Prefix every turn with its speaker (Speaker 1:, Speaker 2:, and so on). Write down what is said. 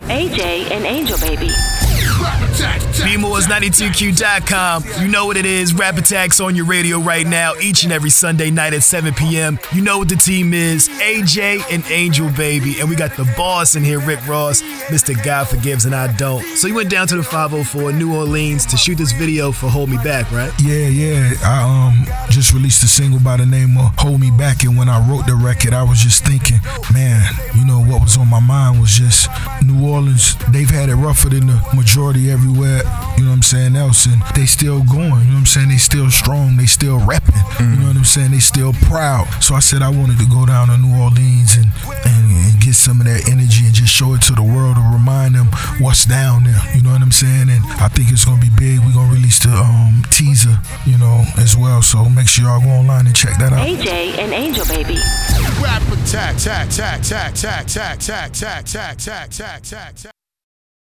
Speaker 1: AJ and Angel Baby.
Speaker 2: BMORS92Q.com. You know what it is. Rap Attacks on your radio right now, each and every Sunday night at 7 p.m. You know what the team is. AJ and Angel Baby. And we got the boss in here, Rick Ross, Mr. God Forgives and I Don't. So you went down to the 504 in New Orleans to shoot this video for Hold Me Back, right?
Speaker 3: Yeah. I just released a single by the name of Hold Me Back. And when I wrote the record, I was just thinking, man, what was on my mind was just New Orleans. They've had it rougher than the majority everywhere, else, and they still going, they still strong, they still rapping, they still proud. So I said I wanted to go down to New Orleans and get some of that energy and just show it to the world and remind them what's down there, and I think it's gonna be big. We're gonna release the teaser, as well, so make sure y'all go online and check that out.
Speaker 1: AJ and Angel Baby.
Speaker 4: Rap Attack, tack.